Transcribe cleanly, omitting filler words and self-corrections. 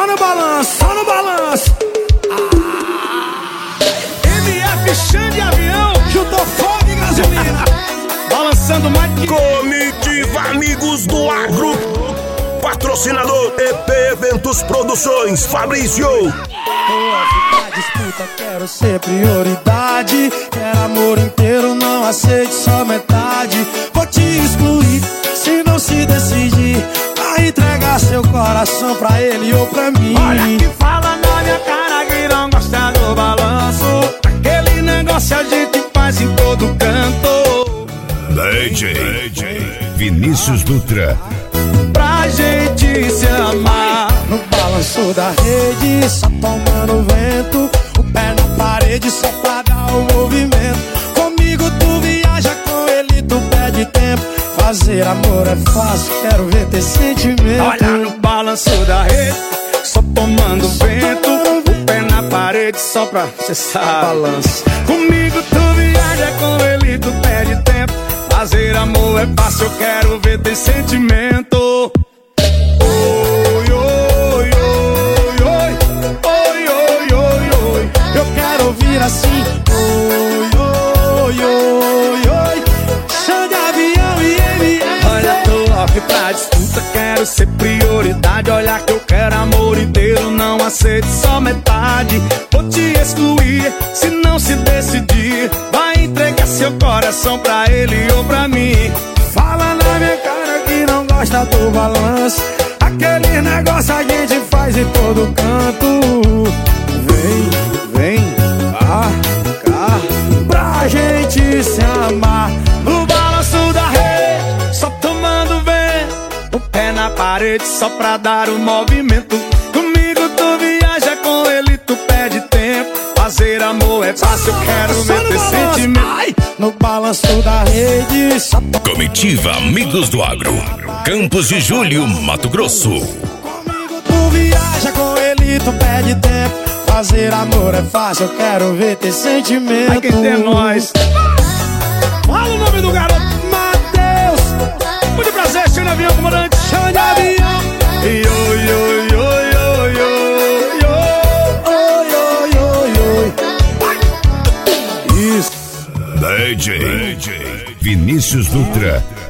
Só no balanço, só no balanço. MF Xande Avião, juntou fogo e gasolina. Balançando mais que... Comitiva Amigos do Agro. Patrocinador EP Eventos Produções, Fabrício. Disputa, quero ser prioridade. Quero amor inteiro, não aceite só metade. Vou te excluir, se não se decidir. Vai entregar seu coração pra ele ou pra mim. Olha que fala na minha cara que não gosta do balanço. Aquele negócio a gente faz em todo canto. DJ Vinícius Dutra. Pra gente se amar no balanço da rede, só tomando vento. O pé na parede só pra dar o movimento. Comigo tu viaja, com ele tu perde tempo. Fazer amor é fácil, quero ver ter sentimento. Olha no balanço da rede, só tomando vento. O pé na parede só pra cessar balanço. Comigo tu viaja, com ele tu perde tempo. Fazer amor é fácil, eu quero ver ter sentimento. Oi, oi, oi, oi, oi, oi, oi, oi. Eu quero ouvir assim. Oi, oi, oi, oi. Xande Avião e MF. Olha, tô off pra disputa, quero ser prioridade. Olha que eu quero amor inteiro, não aceito só metade. Vou te excluir, se não se decidir. Vai entregar seu coração pra ele ou pra mim. Fala na minha cara que não gosta do balanço. Aquele negócio a gente faz em todo canto. Vem, cá, pra gente se amar no balanço da rede, só tomando vento. O pé na parede só pra dar o movimento. Comigo tu viaja, com ele tu perde tempo. Fazer amor é fácil, eu quero ver ter sentimento. Ai, no balanço da rede só... Comitiva Amigos do Agro, Campos de Julho, Mato Grosso. Comigo tu viaja, com ele tu perde tempo. Fazer amor é fácil, eu quero ver ter sentimento. Ai, quem tem nós. Fala o nome do garoto. Matheus. Muito prazer, Xande Avião, comandante Xande Avião. Oi, oi, oi, oi, oi, oi, oi, oi. Isso. DJ Vinícius Dutra.